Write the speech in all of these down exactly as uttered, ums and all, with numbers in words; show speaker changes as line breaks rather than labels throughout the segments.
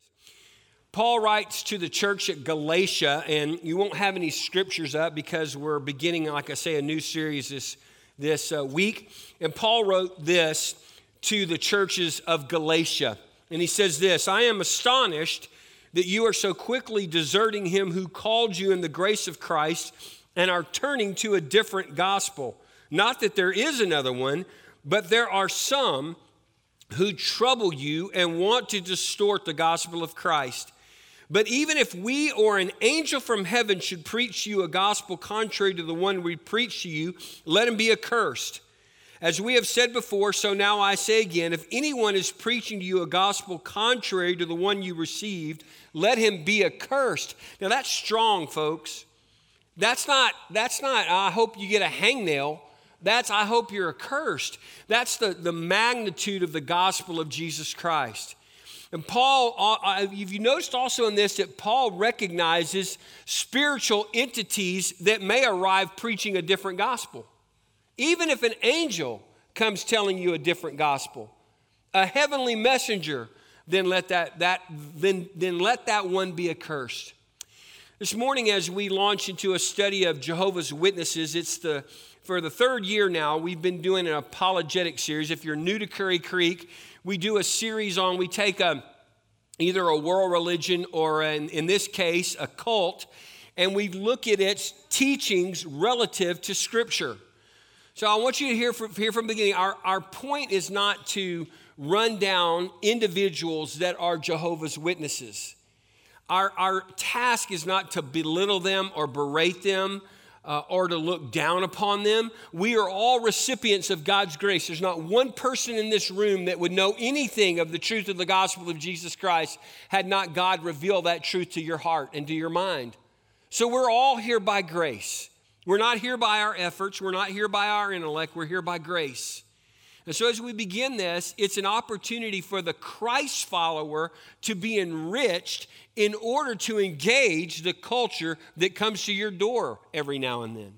Paul writes to the church at Galatia, and you won't have any scriptures up because we're beginning, like I say, a new series this, this uh, week. And Paul wrote this to the churches of Galatia. And he says this, "I am astonished that you are so quickly deserting him who called you in the grace of Christ and are turning to a different gospel. Not that there is another one, but there are some who trouble you and want to distort the gospel of Christ. But even if we or an angel from heaven should preach to you a gospel contrary to the one we preach to you, let him be accursed. As we have said before, so now I say again, if anyone is preaching to you a gospel contrary to the one you received, let him be accursed." Now that's strong, folks. That's not, that's not, I hope you get a hangnail. That's, I hope you're accursed. That's the, the magnitude of the gospel of Jesus Christ. And Paul, uh, if you noticed also in this that Paul recognizes spiritual entities that may arrive preaching a different gospel. Even if an angel comes telling you a different gospel, a heavenly messenger, then let that, that, then, then let that one be accursed. This morning, as we launch into a study of Jehovah's Witnesses, it's the for the third year now, we've been doing an apologetic series. If you're new to Curry Creek, we do a series on, we take a, either a world religion or an, in this case, a cult, and we look at its teachings relative to Scripture. So I want you to hear from, hear from the beginning. Our, our point is not to run down individuals that are Jehovah's Witnesses. Our, our task is not to belittle them or berate them, Uh, or to look down upon them. We are all recipients of God's grace. There's not one person in this room that would know anything of the truth of the gospel of Jesus Christ had not God revealed that truth to your heart and to your mind. So we're all here by grace. We're not here by our efforts. We're not here by our intellect. We're here by grace. And so as we begin this, it's an opportunity for the Christ follower to be enriched in order to engage the culture that comes to your door every now and then.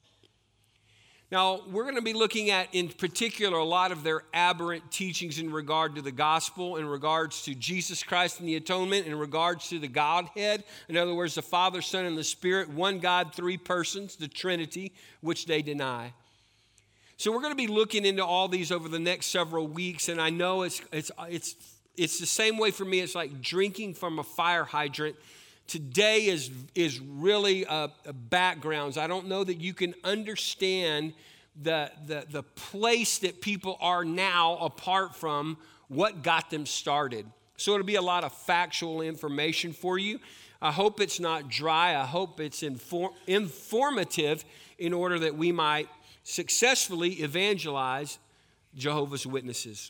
Now, we're going to be looking at, in particular, a lot of their aberrant teachings in regard to the gospel, in regards to Jesus Christ and the atonement, in regards to the Godhead. In other words, the Father, Son, and the Spirit, one God, three persons, the Trinity, which they deny. So we're going to be looking into all these over the next several weeks, and I know it's it's it's it's the same way for me. It's like drinking from a fire hydrant. Today is is really a, a backgrounds. I don't know that you can understand the the the place that people are now apart from what got them started. So it'll be a lot of factual information for you. I hope it's not dry. I hope it's inform, informative in order that we might successfully evangelize Jehovah's Witnesses.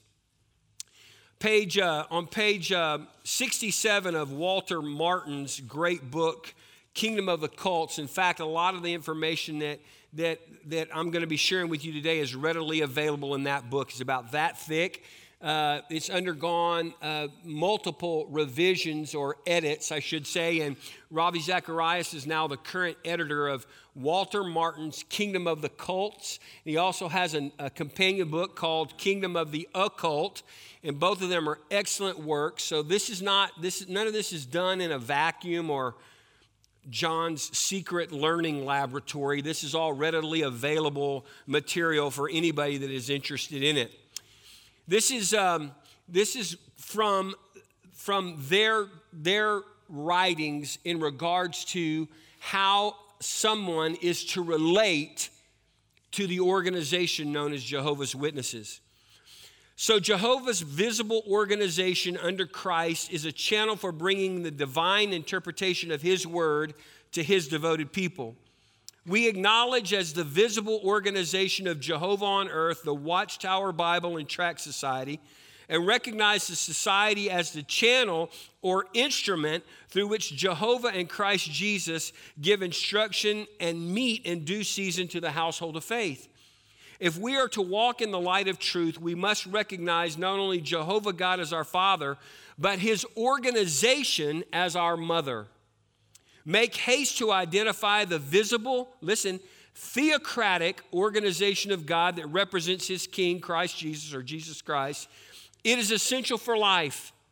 Page uh, on page uh, sixty-seven of Walter Martin's great book, Kingdom of the Cults. In fact, a lot of the information that that that I'm going to be sharing with you today is readily available in that book. It's about that thick. Uh, it's undergone uh, multiple revisions or edits, I should say, and Ravi Zacharias is now the current editor of Walter Martin's Kingdom of the Cults. He also has an, a companion book called Kingdom of the Occult, and both of them are excellent works. So this is not this none of this is done in a vacuum or John's secret learning laboratory. This is all readily available material for anybody that is interested in it. This is um, this is from from their their writings in regards to how someone is to relate to the organization known as Jehovah's Witnesses. So Jehovah's visible organization under Christ is a channel for bringing the divine interpretation of his word to his devoted people. We acknowledge as the visible organization of Jehovah on earth, the Watchtower Bible and Tract Society, and recognize the society as the channel or instrument through which Jehovah and Christ Jesus give instruction and meet in due season to the household of faith. If we are to walk in the light of truth, we must recognize not only Jehovah God as our Father, but his organization as our mother. Make haste to identify the visible, listen, theocratic organization of God that represents his King, Christ Jesus, or Jesus Christ. It is essential for life.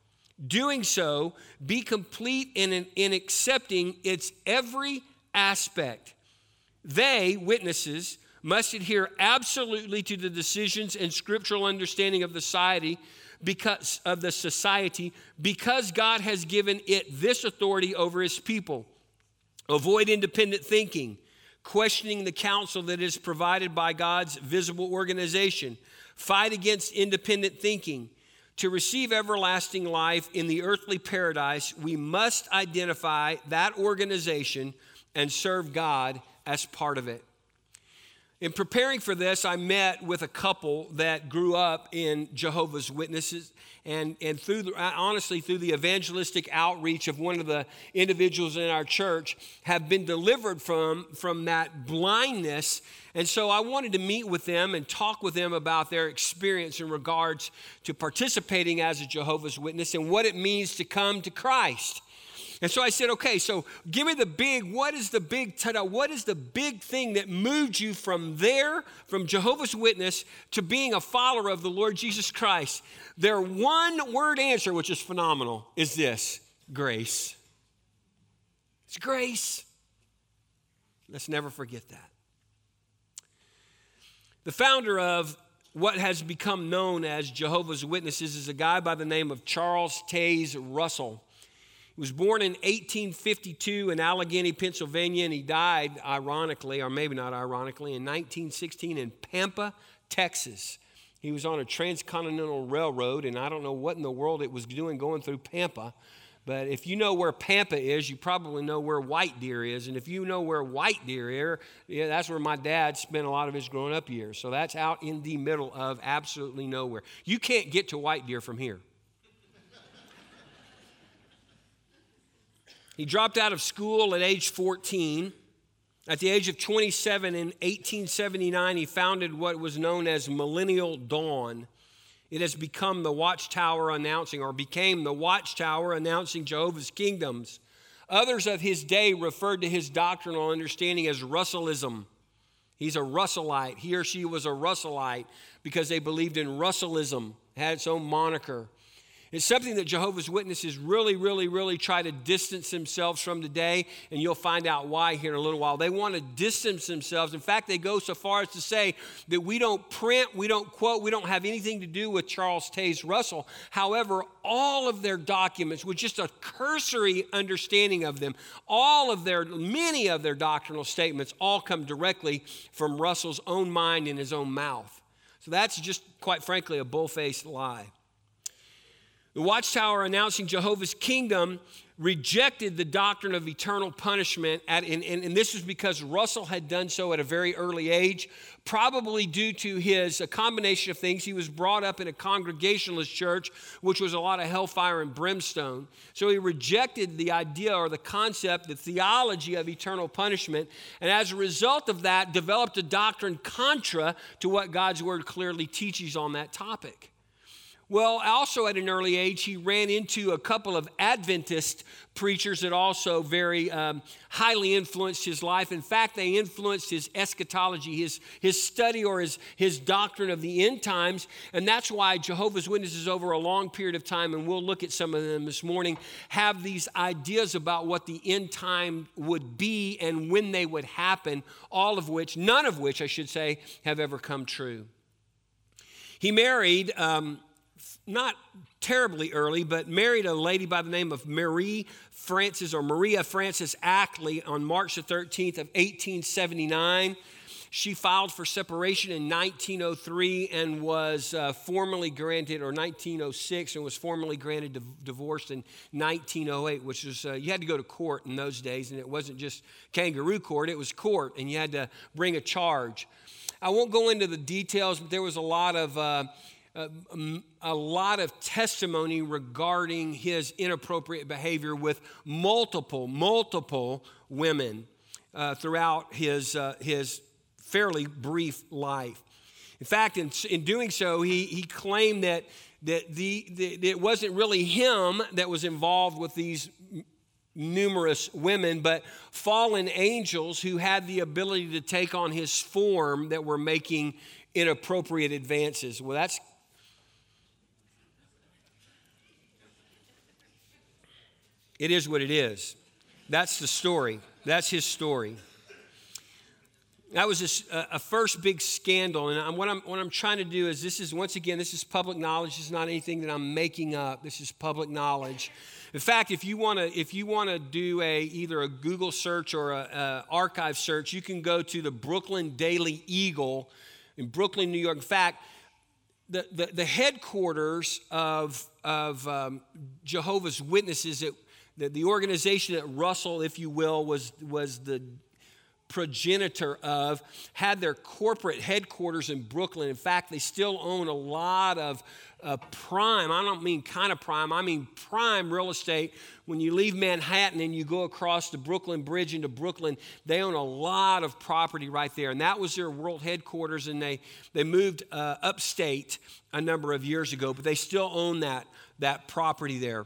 Doing so, be complete in, in accepting its every aspect. They, witnesses, must adhere absolutely to the decisions and scriptural understanding of the society because of the society because God has given it this authority over his people. Avoid independent thinking, questioning the counsel that is provided by God's visible organization. Fight against independent thinking. To receive everlasting life in the earthly paradise, we must identify that organization and serve God as part of it. In preparing for this, I met with a couple that grew up in Jehovah's Witnesses, and, and through the, honestly, through the evangelistic outreach of one of the individuals in our church, have been delivered from, from that blindness. And so I wanted to meet with them and talk with them about their experience in regards to participating as a Jehovah's Witness and what it means to come to Christ. And so I said, okay, so give me the big, what is the big, ta-da, what is the big thing that moved you from there, from Jehovah's Witness, to being a follower of the Lord Jesus Christ? Their one word answer, which is phenomenal, is this: grace. It's grace. Let's never forget that. The founder of what has become known as Jehovah's Witnesses is a guy by the name of Charles Taze Russell. He was born in eighteen fifty-two in Allegheny, Pennsylvania, and he died, ironically, or maybe not ironically, in nineteen sixteen in Pampa, Texas. He was on a transcontinental railroad, and I don't know what in the world it was doing going through Pampa, but if you know where Pampa is, you probably know where White Deer is, and if you know where White Deer is, yeah, that's where my dad spent a lot of his growing up years. So that's out in the middle of absolutely nowhere. You can't get to White Deer from here. He dropped out of school at age fourteen. At the age of twenty-seven in eighteen seventy-nine, he founded what was known as Millennial Dawn. It has become the Watchtower announcing, or became the Watchtower announcing Jehovah's Kingdoms. Others of his day referred to his doctrinal understanding as Russellism. He's a Russellite. He or she was a Russellite because they believed in Russellism. It had its own moniker. It's something that Jehovah's Witnesses really, really, really try to distance themselves from today, and you'll find out why here in a little while. They want to distance themselves. In fact, they go so far as to say that we don't print, we don't quote, we don't have anything to do with Charles Taze Russell. However, all of their documents, with just a cursory understanding of them, all of their, many of their doctrinal statements all come directly from Russell's own mind and his own mouth. So that's just, quite frankly, a bull-faced lie. The Watchtower announcing Jehovah's Kingdom rejected the doctrine of eternal punishment, at, and, and, and this was because Russell had done so at a very early age, probably due to his a combination of things. He was brought up in a Congregationalist church, which was a lot of hellfire and brimstone. So he rejected the idea or the concept, the theology of eternal punishment, and as a result of that, developed a doctrine contra to what God's Word clearly teaches on that topic. Well, also at an early age, he ran into a couple of Adventist preachers that also very um, highly influenced his life. In fact, they influenced his eschatology, his, his study or his, his doctrine of the end times. And that's why Jehovah's Witnesses over a long period of time, and we'll look at some of them this morning, have these ideas about what the end time would be and when they would happen, all of which, none of which, I should say, have ever come true. He married... Um, not terribly early, but married a lady by the name of Marie Frances or Maria Frances Ackley on March the thirteenth of eighteen seventy-nine. She filed for separation in nineteen oh three and was uh, formally granted, or nineteen oh six, and was formally granted div- divorced in nineteen oh eight, which was, uh, you had to go to court in those days, and it wasn't just kangaroo court, it was court, and you had to bring a charge. I won't go into the details, but there was a lot of... Uh, Uh, a lot of testimony regarding his inappropriate behavior with multiple, multiple women uh, throughout his uh, his fairly brief life. In fact, in, in doing so, he he claimed that that the, the it wasn't really him that was involved with these numerous women, but fallen angels who had the ability to take on his form that were making inappropriate advances. Well, that's It is what it is. That's the story. That's his story. That was a, a first big scandal, and what I'm, what I'm trying to do is this is, once again, this is public knowledge. This is not anything that I'm making up. This is public knowledge. In fact, if you want to if you want to do a either a Google search or a, a archive search, you can go to the Brooklyn Daily Eagle in Brooklyn, New York. In fact, the, the, the headquarters of, of um, Jehovah's Witnesses, it, the, the organization that Russell, if you will, was was the progenitor of, had their corporate headquarters in Brooklyn. In fact, they still own a lot of uh, prime, I don't mean kind of prime, I mean prime real estate. When you leave Manhattan and you go across the Brooklyn Bridge into Brooklyn, they own a lot of property right there. And that was their world headquarters, and they, they moved uh, upstate a number of years ago, but they still own that, that property there.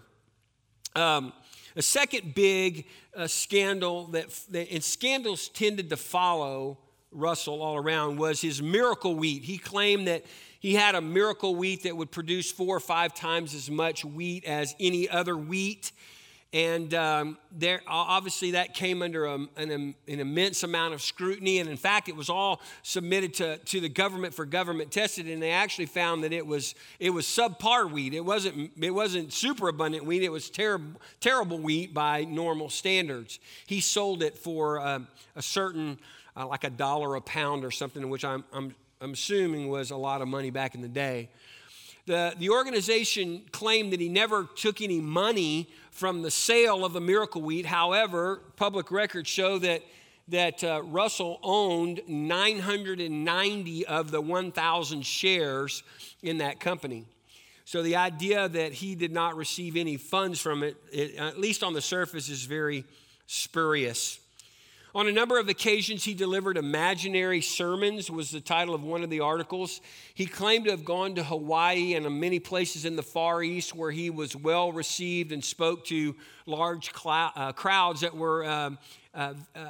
Um, A second big uh, scandal that, that, and scandals tended to follow Russell all around, was his miracle wheat. He claimed that he had a miracle wheat that would produce four or five times as much wheat as any other wheat. And um, there, obviously that came under a, an, an immense amount of scrutiny. And in fact, it was all submitted to, to the government for government tested. And they actually found that it was it was subpar wheat. It wasn't it wasn't super abundant wheat. It was terrible terrible wheat by normal standards. He sold it for um, a certain uh, like a dollar a pound or something, which I'm I'm I'm assuming was a lot of money back in the day. The, the organization claimed that he never took any money from the sale of the miracle wheat. However, public records show that, that uh, Russell owned nine hundred ninety of the one thousand shares in that company. So the idea that he did not receive any funds from it, it at least on the surface, is very spurious. On a number of occasions, he delivered imaginary sermons, was the title of one of the articles. He claimed to have gone to Hawaii and many places in the Far East where he was well received and spoke to large clou- uh, crowds that were um, uh, uh,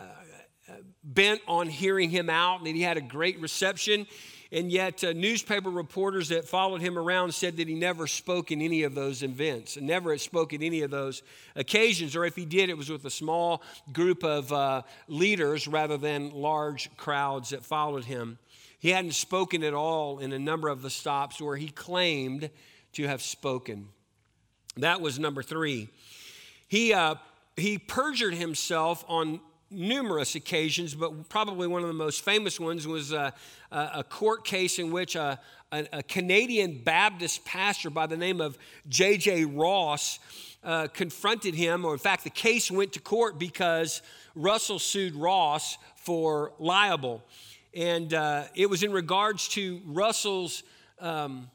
bent on hearing him out, and that he had a great reception. And yet uh, newspaper reporters that followed him around said that he never spoke in any of those events and never had spoken any of those occasions. Or if he did, it was with a small group of uh, leaders rather than large crowds that followed him. He hadn't spoken at all in a number of the stops where he claimed to have spoken. That was number three. He, uh, he perjured himself on numerous occasions, but probably one of the most famous ones was a, a court case in which a, a, a Canadian Baptist pastor by the name of J J Ross uh, confronted him, or in fact the case went to court because Russell sued Ross for libel. And uh, it was in regards to Russell's um,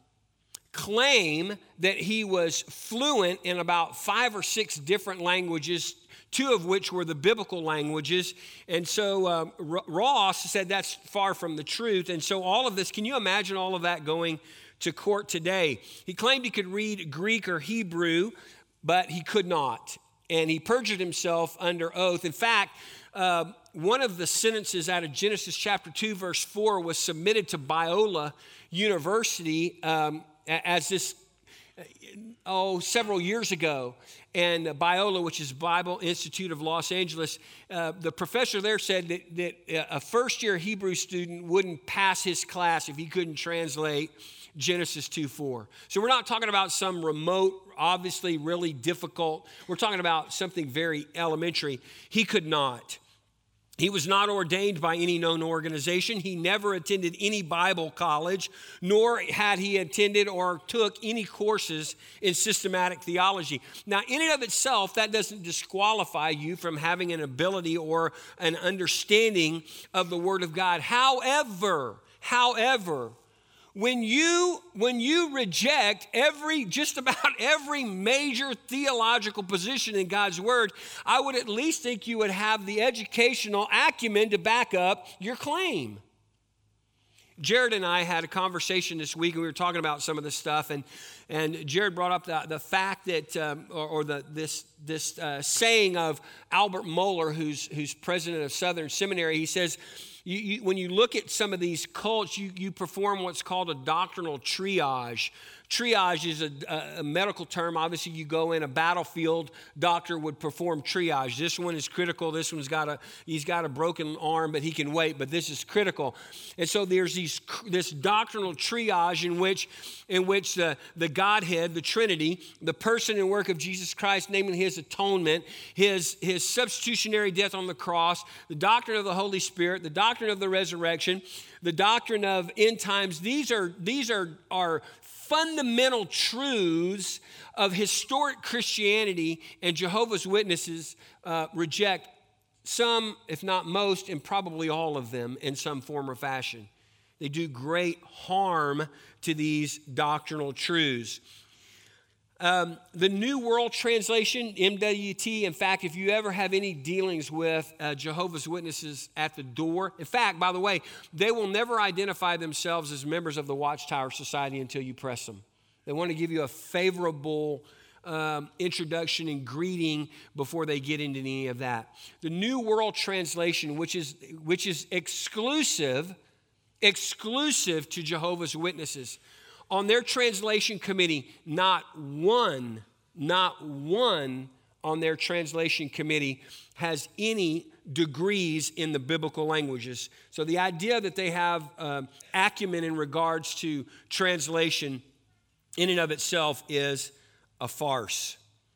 claim that he was fluent in about five or six different languages, two of which were the biblical languages. And so uh, R- Ross said that's far from the truth. And so all of this, can you imagine all of that going to court today? He claimed he could read Greek or Hebrew, but he could not. And he perjured himself under oath. In fact, uh, one of the sentences out of Genesis chapter two, verse four, was submitted to Biola University um, as this, oh, several years ago. And Biola, which is Bible Institute of Los Angeles, uh, the professor there said that, that a first-year Hebrew student wouldn't pass his class if he couldn't translate Genesis two four. So we're not talking about some remote, obviously really difficult. We're talking about something very elementary. He could not. He was not ordained by any known organization. He never attended any Bible college, nor had he attended or took any courses in systematic theology. Now, in and of itself, that doesn't disqualify you from having an ability or an understanding of the Word of God. However, however, When you, when you reject every, just about every major theological position in God's Word, I would at least think you would have the educational acumen to back up your claim. Jared and I had a conversation this week, and we were talking about some of this stuff, and, and Jared brought up the, the fact that, um, or, or the, this, this uh, saying of Albert Mohler, who's, who's president of Southern Seminary. He says, You, you, when you look at some of these cults, you, you perform what's called a doctrinal triage. Triage is a, a, a medical term. Obviously, you go in a battlefield, doctor would perform triage. This one is critical. This one's got a, he's got a broken arm, but he can wait, but this is critical. And so there's these, this doctrinal triage in which, in which the, the Godhead, the Trinity, the person and work of Jesus Christ, namely his atonement, his, his substitutionary death on the cross, the doctrine of the Holy Spirit, the doctrine of the resurrection, the doctrine of end times, these are, these are, are fundamental truths of historic Christianity, and Jehovah's Witnesses uh, reject some, if not most, and probably all of them in some form or fashion. They do great harm to these doctrinal truths. Um, the New World Translation, M W T, in fact, if you ever have any dealings with uh, Jehovah's Witnesses at the door, in fact, by the way, they will never identify themselves as members of the Watchtower Society until you press them. They want to give you a favorable um, introduction and greeting before they get into any of that. The New World Translation, which is, which is exclusive, exclusive to Jehovah's Witnesses, on their translation committee, not one, not one on their translation committee has any degrees in the biblical languages. So the idea that they have uh, acumen in regards to translation in and of itself is a farce.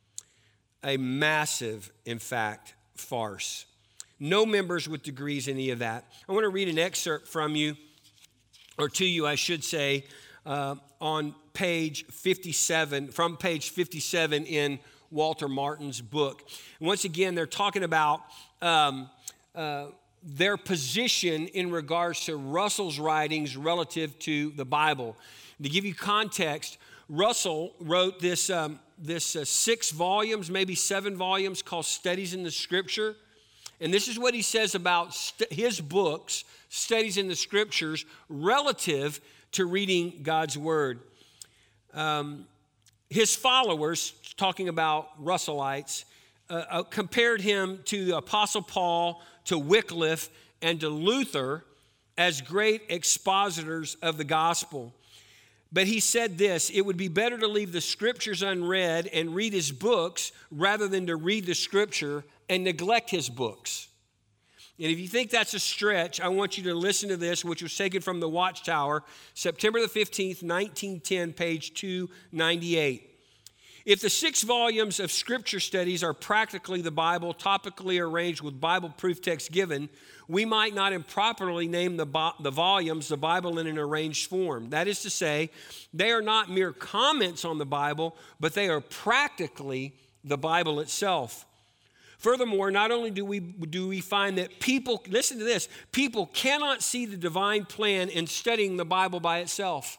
A massive, in fact, farce. No members with degrees in any of that. I want to read an excerpt from you, or to you, I should say, Uh, on page fifty-seven, from page fifty-seven in Walter Martin's book. And once again, they're talking about um, uh, their position in regards to Russell's writings relative to the Bible. To give you context, Russell wrote this, um, this uh, six volumes, maybe seven volumes, called Studies in the Scripture. And this is what he says about st- his books, Studies in the Scriptures, relative to reading God's Word. Um, his followers, talking about Russellites, uh, uh, compared him to the Apostle Paul, to Wycliffe, and to Luther as great expositors of the gospel. But he said this: it would be better to leave the Scriptures unread and read his books rather than to read the Scripture and neglect his books. And if you think that's a stretch, I want you to listen to this, which was taken from the Watchtower, September the fifteenth, nineteen ten, page two ninety-eight. If the six volumes of Scripture studies are practically the Bible, topically arranged with Bible proof text given, we might not improperly name the, bo- the volumes the Bible in an arranged form. That is to say, they are not mere comments on the Bible, but they are practically the Bible itself. Furthermore, not only do we, do we find that people, listen to this, people cannot see the divine plan in studying the Bible by itself.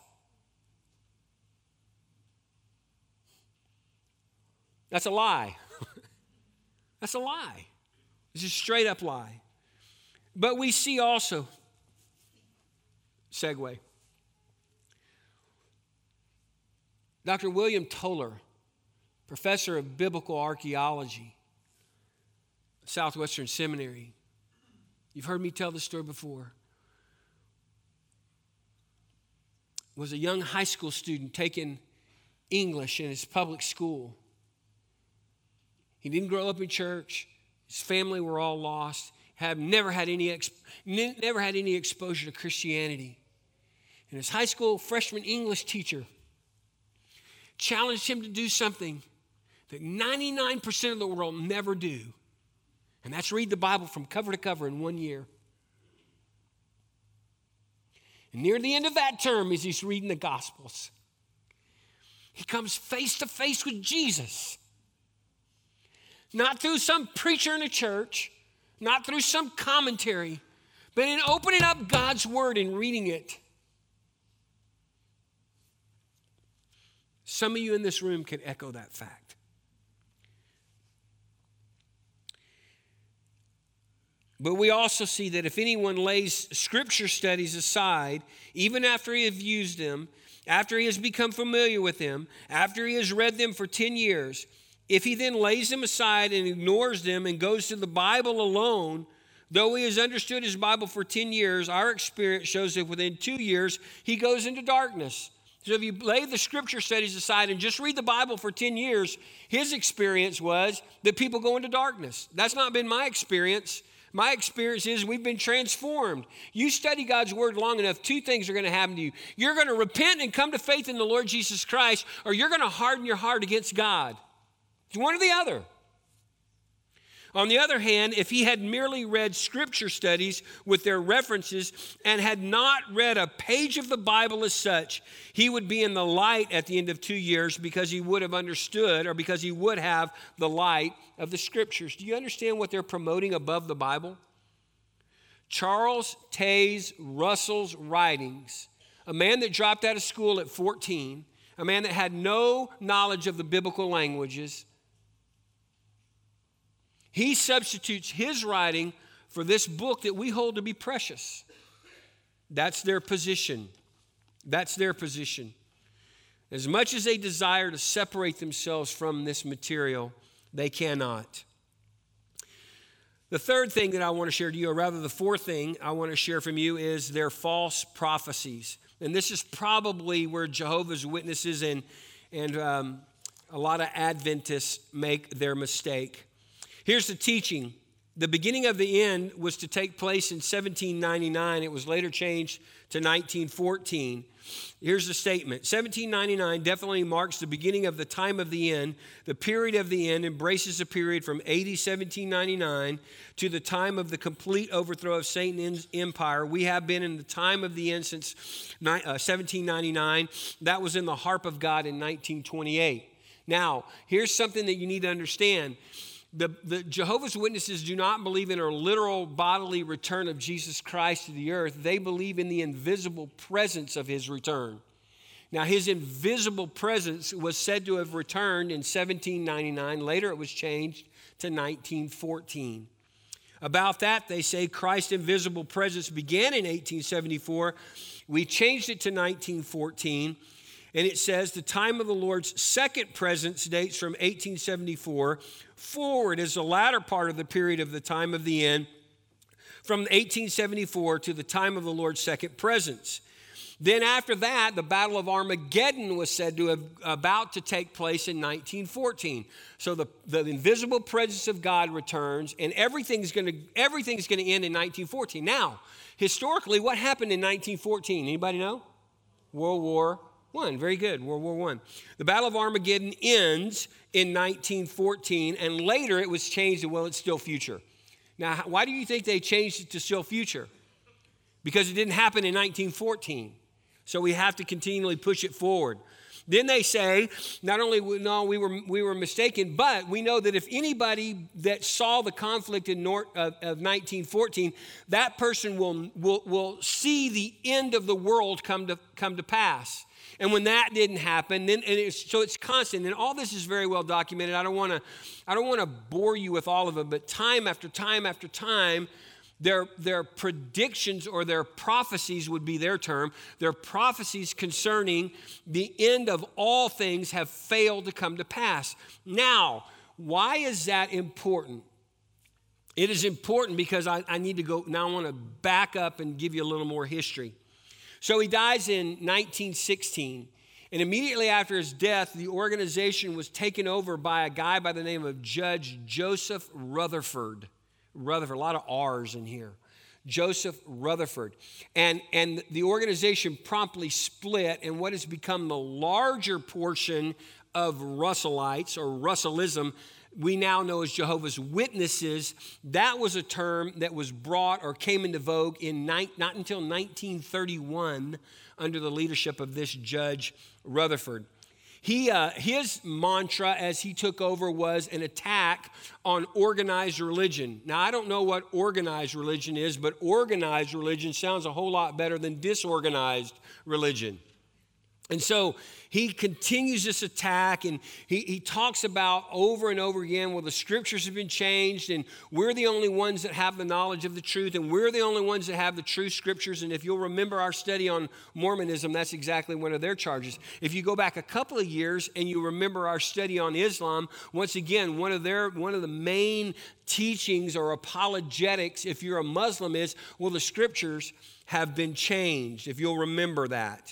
That's a lie. That's a lie. It's a straight up lie. But we see also, segue, Doctor William Toller, professor of biblical archaeology, Southwestern Seminary. You've heard me tell this story before. Was a young high school student taking English in his public school. He didn't grow up in church. His family were all lost. Have never had any ex, never had any exposure to Christianity. And his high school freshman English teacher challenged him to do something that ninety-nine percent of the world never do. And that's read the Bible from cover to cover in one year. And near the end of that term, as he's reading the Gospels, he comes face to face with Jesus. Not through some preacher in a church, not through some commentary, but in opening up God's Word and reading it. Some of you in this room can echo that fact. But we also see that if anyone lays Scripture studies aside, even after he has used them, after he has become familiar with them, after he has read them for ten years, if he then lays them aside and ignores them and goes to the Bible alone, though he has understood his Bible for ten years, our experience shows that within two years, he goes into darkness, So if you lay the scripture studies aside and just read the Bible for ten years, his experience was that people go into darkness. That's not been my experience. My experience is we've been transformed. You study God's word long enough, two things are going to happen to you. You're going to repent and come to faith in the Lord Jesus Christ, or you're going to harden your heart against God. It's one or the other. On the other hand, if he had merely read scripture studies with their references and had not read a page of the Bible as such, he would be in the light at the end of two years because he would have understood, or because he would have the light of the scriptures. Do you understand what they're promoting above the Bible? Charles Taze Russell's writings, a man that dropped out of school at fourteen, a man that had no knowledge of the biblical languages, he substitutes his writing for this book that we hold to be precious. That's their position. That's their position. As much as they desire to separate themselves from this material, they cannot. The third thing that I want to share to you, or rather the fourth thing I want to share from you, is their false prophecies. And this is probably where Jehovah's Witnesses and, and um, a lot of Adventists make their mistake. Here's the teaching. The beginning of the end was to take place in seventeen ninety-nine. It was later changed to nineteen fourteen. Here's the statement. seventeen ninety-nine definitely marks the beginning of the time of the end. The period of the end embraces a period from A D seventeen ninety-nine to the time of the complete overthrow of Satan's empire. We have been in the time of the end since seventeen ninety-nine. That was in the harp of God in nineteen twenty-eight. Now, here's something that you need to understand. The, the Jehovah's Witnesses do not believe in a literal bodily return of Jesus Christ to the earth. They believe in the invisible presence of his return. Now, his invisible presence was said to have returned in seventeen ninety-nine. Later, it was changed to nineteen fourteen. About that, they say Christ's invisible presence began in eighteen seventy-four. We changed it to nineteen fourteen. And it says the time of the Lord's second presence dates from eighteen seventy-four forward as the latter part of the period of the time of the end, from eighteen seventy-four to the time of the Lord's second presence. Then after that, the Battle of Armageddon was said to have about to take place in nineteen fourteen. So the, the invisible presence of God returns, and everything's going to everything's going to end in nineteen fourteen. Now, historically, what happened in nineteen fourteen? Anybody know? World War One. Very good. World War One. The Battle of Armageddon ends in nineteen fourteen, and later it was changed to, well, it's still future. Now, why do you think they changed it to still future? Because it didn't happen in nineteen fourteen. So we have to continually push it forward. Then they say, not only no, we were we were mistaken, but we know that if anybody that saw the conflict in North, uh, of nineteen fourteen, that person will, will will see the end of the world come to come to pass. And when that didn't happen, then and it's, so it's constant. And all this is very well documented. I don't want to I don't want to bore you with all of it, but time after time after time, Their, their predictions or their prophecies would be their term. Their prophecies concerning the end of all things have failed to come to pass. Now, why is that important? It is important because I, I need to go, now I want to back up and give you a little more history. So he dies in nineteen sixteen. And immediately after his death, the organization was taken over by a guy by the name of Judge Joseph Rutherford. Rutherford, a lot of R's in here. Joseph Rutherford. And, and the organization promptly split, and what has become the larger portion of Russellites or Russellism, we now know as Jehovah's Witnesses. That was a term that was brought or came into vogue in ni- not until nineteen thirty-one under the leadership of this Judge Rutherford. He, uh, his mantra as he took over was an attack on organized religion. Now, I don't know what organized religion is, but organized religion sounds a whole lot better than disorganized religion. And so he continues this attack, and he, he talks about over and over again, well, the scriptures have been changed, and we're the only ones that have the knowledge of the truth, and we're the only ones that have the true scriptures. And if you'll remember our study on Mormonism, that's exactly one of their charges. If you go back a couple of years and you remember our study on Islam, once again, one of their one of the main teachings or apologetics, if you're a Muslim, is, well, the scriptures have been changed, if you'll remember that.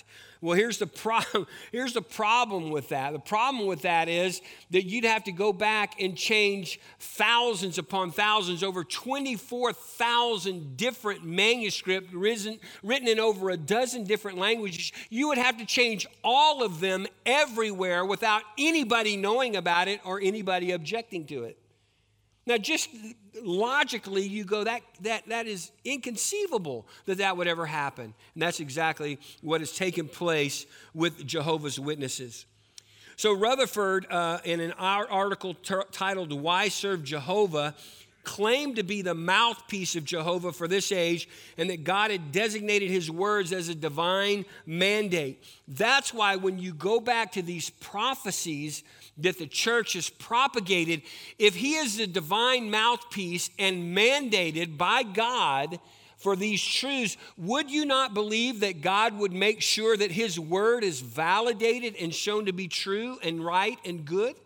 Well, here's the problem. Here's the problem with that. The problem with that is that you'd have to go back and change thousands upon thousands, over twenty-four thousand different manuscripts written, written in over a dozen different languages. You would have to change all of them everywhere without anybody knowing about it or anybody objecting to it. Now, just logically, you go, that, that, that is inconceivable that that would ever happen. And that's exactly what has taken place with Jehovah's Witnesses. So Rutherford, uh, in an article t- titled Why Serve Jehovah, claimed to be the mouthpiece of Jehovah for this age, and that God had designated his words as a divine mandate. That's why when you go back to these prophecies that the church has propagated, if he is the divine mouthpiece and mandated by God for these truths, would you not believe that God would make sure that his word is validated and shown to be true and right and good?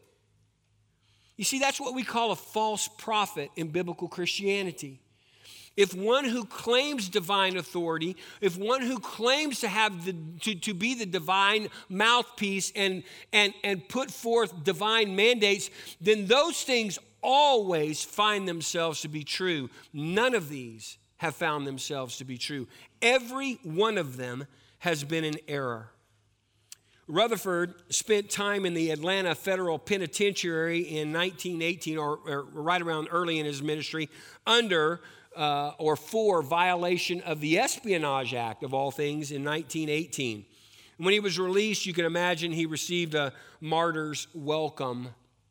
You see, that's what we call a false prophet in biblical Christianity. If one who claims divine authority, if one who claims to have the to, to be the divine mouthpiece and, and, and put forth divine mandates, then those things always find themselves to be true. None of these have found themselves to be true. Every one of them has been in error. Rutherford spent time in the Atlanta Federal Penitentiary in nineteen eighteen, or, or right around early in his ministry, under uh, or for violation of the Espionage Act, of all things, in nineteen eighteen. When he was released, you can imagine he received a martyr's welcome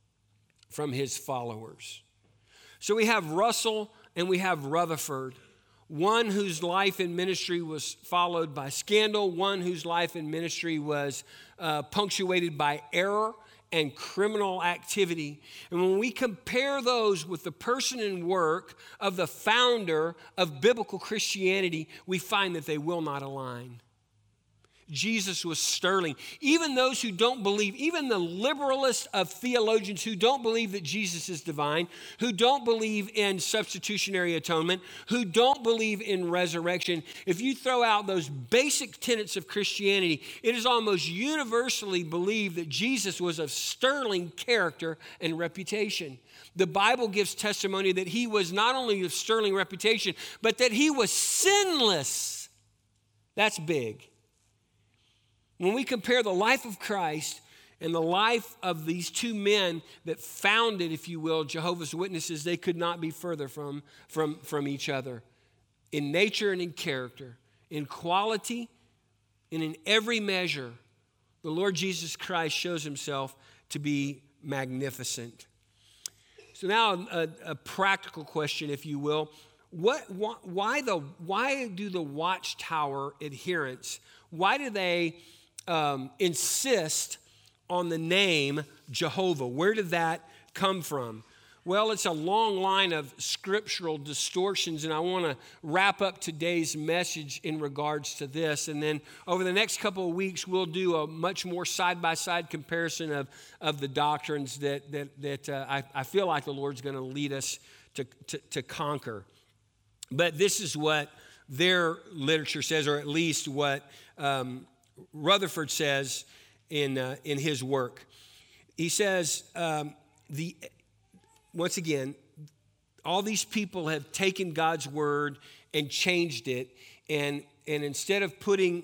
from his followers. So we have Russell and we have Rutherford. One whose life and ministry was followed by scandal, one whose life and ministry was uh, punctuated by error and criminal activity. And when we compare those with the person and work of the founder of biblical Christianity, we find that they will not align. Jesus was sterling. Even those who don't believe, even the liberalist of theologians who don't believe that Jesus is divine, who don't believe in substitutionary atonement, who don't believe in resurrection, if you throw out those basic tenets of Christianity, it is almost universally believed that Jesus was of sterling character and reputation. The Bible gives testimony that he was not only of sterling reputation, but that he was sinless. That's big. When we compare the life of Christ and the life of these two men that founded, if you will, Jehovah's Witnesses, they could not be further from, from, from each other in nature and in character, in quality and in every measure. The Lord Jesus Christ shows himself to be magnificent. So now a, a practical question, if you will. What, why, why, the, why do the Watchtower adherents, why do they Um, insist on the name Jehovah? Where did that come from? Well, it's a long line of scriptural distortions, and I want to wrap up today's message in regards to this. And then over the next couple of weeks, we'll do a much more side-by-side comparison of, of the doctrines that, that, that uh, I, I feel like the Lord's going to lead us to, to, to conquer. But this is what their literature says, or at least what Um, Rutherford says in uh, in his work. He says, um, the once again, all these people have taken God's word and changed it, and, and instead of putting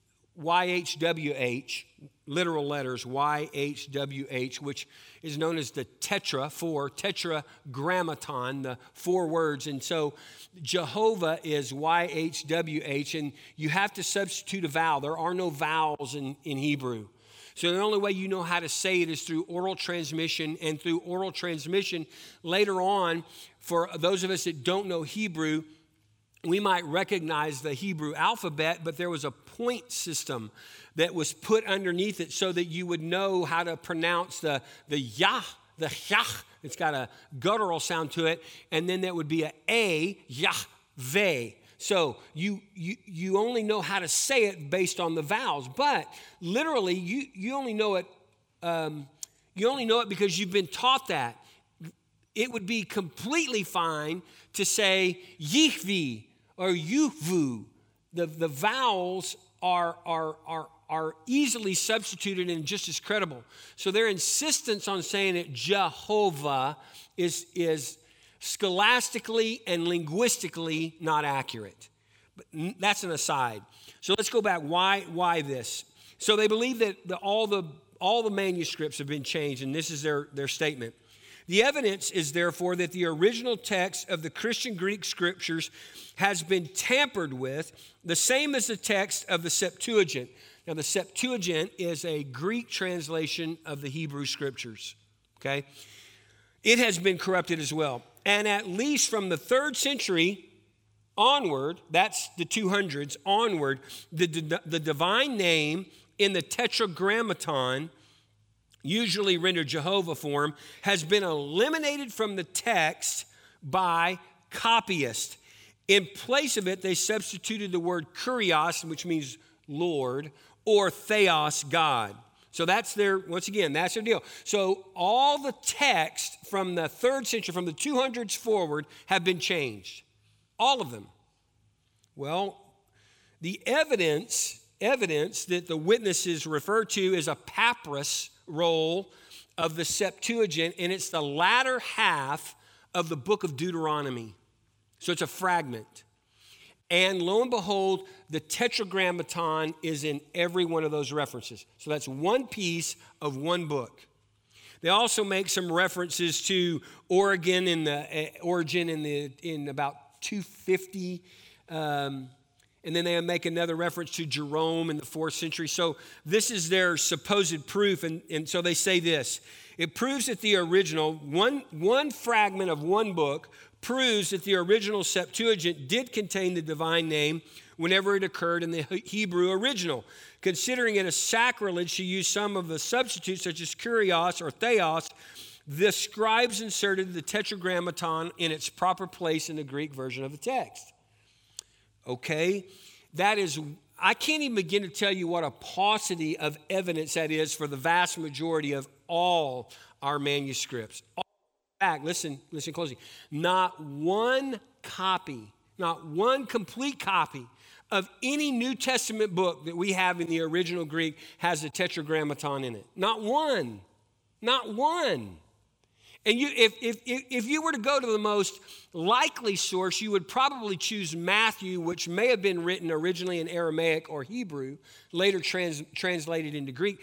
Y H W H, literal letters, Y H W H, which is known as the tetra, four, tetragrammaton, the four words. And so Jehovah is Y H W H, and you have to substitute a vowel. There are no vowels in, in Hebrew. So the only way you know how to say it is through oral transmission, and through oral transmission, later on, for those of us that don't know Hebrew, we might recognize the Hebrew alphabet, but there was a point system that was put underneath it so that you would know how to pronounce the, the Yah, the Yah. It's got a guttural sound to it, and then there would be a A, Yahweh. So you, you, you only know how to say it based on the vowels, but literally you, you only know it um, you only know it because you've been taught that. It would be completely fine to say Yihvi or Yuvu. The, the vowels are, are, are are easily substituted and just as credible. So their insistence on saying it Jehovah is, is scholastically and linguistically not accurate. But that's an aside. So let's go back. Why, why this? So they believe that the, all, the, all the manuscripts have been changed, and this is their, their statement. The evidence is therefore that the original text of the Christian Greek scriptures has been tampered with, the same as the text of the Septuagint. Now, the Septuagint is a Greek translation of the Hebrew scriptures, okay? It has been corrupted as well. And at least from the third century onward, that's the two hundreds onward, the, the, the divine name in the Tetragrammaton, usually rendered Jehovah form, has been eliminated from the text by copyists. In place of it, they substituted the word kurios, which means Lord, or theos, God. So that's their, once again, that's their deal. So all the text from the third century, from the two hundreds forward, have been changed. All of them. Well, the evidence, evidence that the witnesses refer to is a papyrus roll of the Septuagint, and it's the latter half of the book of Deuteronomy. So it's a fragment. And lo and behold, the Tetragrammaton is in every one of those references. So that's one piece of one book. They also make some references to Origen in the uh, Origin in the in about two fifty. Um, And then they make another reference to Jerome in the fourth century. So this is their supposed proof. And, and so they say this. It proves that the original, one, one fragment of one book, proves that the original Septuagint did contain the divine name whenever it occurred in the Hebrew original. Considering it a sacrilege to use some of the substitutes, such as kurios or theos, the scribes inserted the Tetragrammaton in its proper place in the Greek version of the text. Okay, that is, I can't even begin to tell you what a paucity of evidence that is for the vast majority of all our manuscripts. In fact, listen, listen closely. Not one copy, not one complete copy of any New Testament book that we have in the original Greek has a Tetragrammaton in it. Not one, not one. And you, if, if, if you were to go to the most likely source, you would probably choose Matthew, which may have been written originally in Aramaic or Hebrew, later trans, translated into Greek.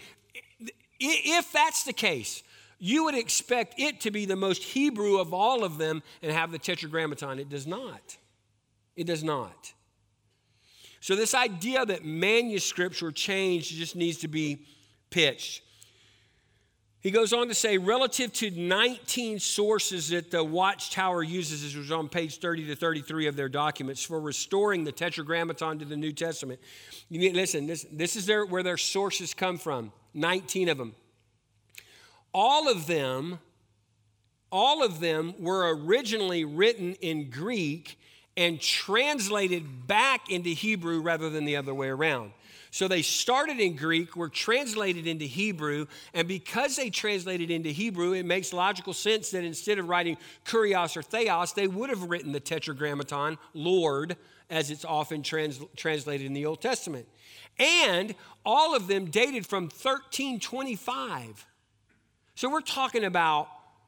If that's the case, you would expect it to be the most Hebrew of all of them and have the Tetragrammaton. It does not. It does not. So this idea that manuscripts were changed just needs to be pitched. He goes on to say, relative to nineteen sources that the Watchtower uses, as was on page thirty to thirty-three of their documents, for restoring the Tetragrammaton to the New Testament. You need, listen, this, this is their, where their sources come from, nineteen of them. All of them, all of them were originally written in Greek and translated back into Hebrew rather than the other way around. So they started in Greek, were translated into Hebrew, and because they translated into Hebrew, it makes logical sense that instead of writing kurios or theos, they would have written the Tetragrammaton, Lord, as it's often trans- translated in the Old Testament. And all of them dated from thirteen twenty-five. So we're talking about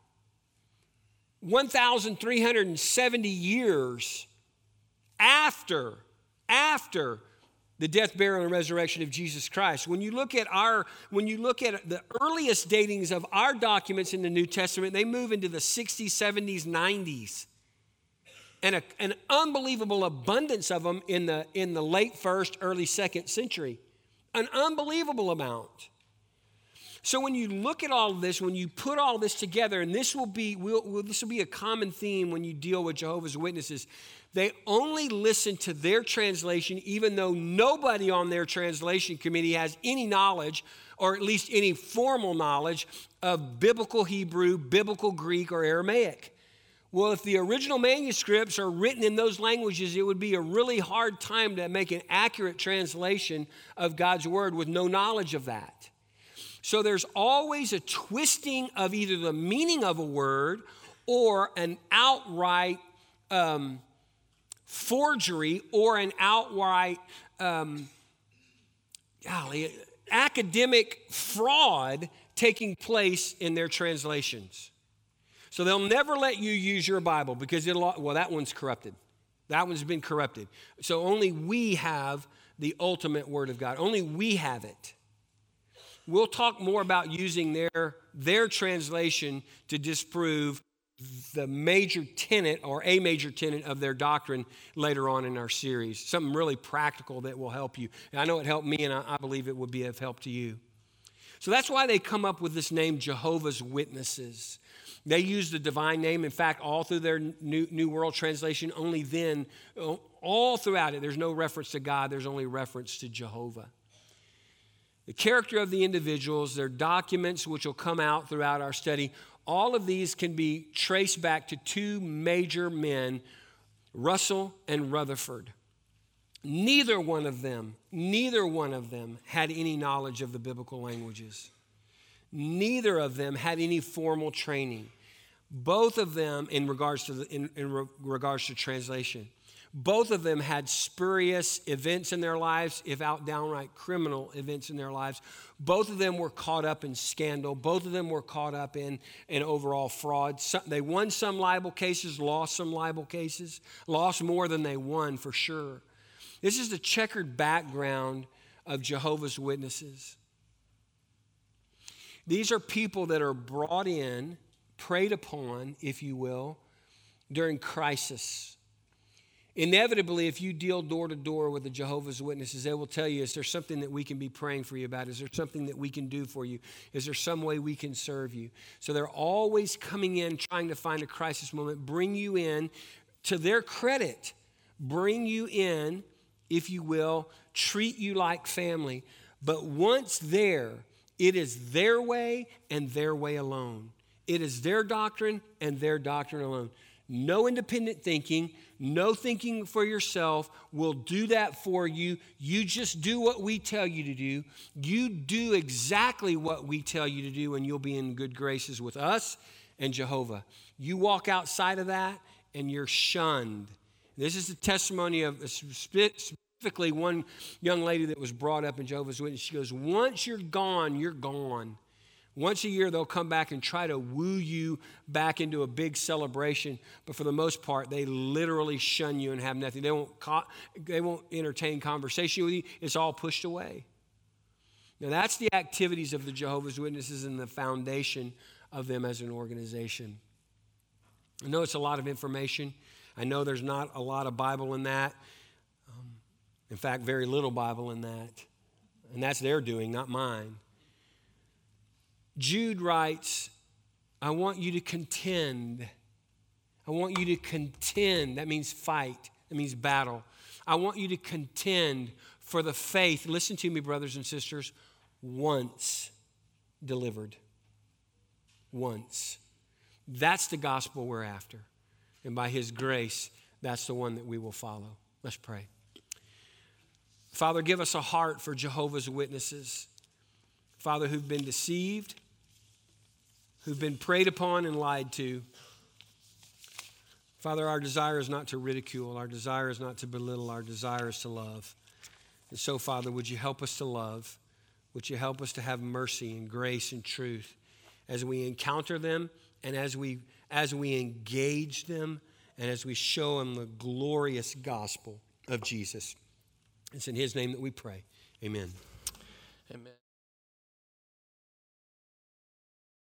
one thousand three hundred seventy years after, after the death, burial, and resurrection of Jesus Christ. When you look at our, when you look at the earliest datings of our documents in the New Testament, they move into the sixties, seventies, nineties. And a, an unbelievable abundance of them in the, in the late first, early second century. An unbelievable amount. So when you look at all of this, when you put all this together, and this will be, will, will, this will be a common theme when you deal with Jehovah's Witnesses, they only listen to their translation, even though nobody on their translation committee has any knowledge, or at least any formal knowledge, of biblical Hebrew, biblical Greek, or Aramaic. Well, if the original manuscripts are written in those languages, it would be a really hard time to make an accurate translation of God's word with no knowledge of that. So there's always a twisting of either the meaning of a word or an outright um, forgery or an outright um, golly, academic fraud taking place in their translations. So they'll never let you use your Bible because it'll, well, that one's corrupted. That one's been corrupted. So only we have the ultimate Word of God. Only we have it. We'll talk more about using their, their translation to disprove the major tenet or a major tenet of their doctrine later on in our series. Something really practical that will help you. And I know it helped me, and I, I believe it would be of help to you. So that's why they come up with this name, Jehovah's Witnesses. They use the divine name. In fact, all through their New, New World Translation, only then, all throughout it, there's no reference to God. There's only reference to Jehovah. The character of the individuals, their documents, which will come out throughout our study, all of these can be traced back to two major men, Russell and Rutherford. Neither one of them, neither one of them had any knowledge of the biblical languages. Neither of them had any formal training. Both of them, in regards to the, in, in re- regards to translation, both of them had spurious events in their lives, if out downright criminal events in their lives. Both of them were caught up in scandal. Both of them were caught up in, in overall fraud. Some, they won some libel cases, lost some libel cases, lost more than they won for sure. This is the checkered background of Jehovah's Witnesses. These are people that are brought in, preyed upon, if you will, during crisis. Inevitably, if you deal door to door with the Jehovah's Witnesses, they will tell you, is there something that we can be praying for you about? Is there something that we can do for you? Is there some way we can serve you? So they're always coming in, trying to find a crisis moment, bring you in, to their credit, bring you in, if you will, treat you like family. But once there, it is their way and their way alone. It is their doctrine and their doctrine alone. No independent thinking, no thinking for yourself. We'll do that for you. You just do what we tell you to do. You do exactly what we tell you to do, and you'll be in good graces with us and Jehovah. You walk outside of that, and you're shunned. This is the testimony of specifically one young lady that was brought up in Jehovah's Witness. She goes, once you're gone, you're gone. Once a year, they'll come back and try to woo you back into a big celebration. But for the most part, they literally shun you and have nothing. They won't, co- they won't entertain conversation with you. It's all pushed away. Now, that's the activities of the Jehovah's Witnesses and the foundation of them as an organization. I know it's a lot of information. I know there's not a lot of Bible in that. Um, in fact, very little Bible in that. And that's their doing, not mine. Jude writes, I want you to contend. I want you to contend. That means fight. That means battle. I want you to contend for the faith. Listen to me, brothers and sisters. Once delivered. Once. That's the gospel we're after. And by His grace, that's the one that we will follow. Let's pray. Father, give us a heart for Jehovah's Witnesses. Father, who've been deceived, who've been preyed upon and lied to. Father, our desire is not to ridicule. Our desire is not to belittle. Our desire is to love. And so, Father, would you help us to love? Would you help us to have mercy and grace and truth as we encounter them and as we, as we engage them and as we show them the glorious gospel of Jesus. It's in His name that we pray. Amen.
Amen.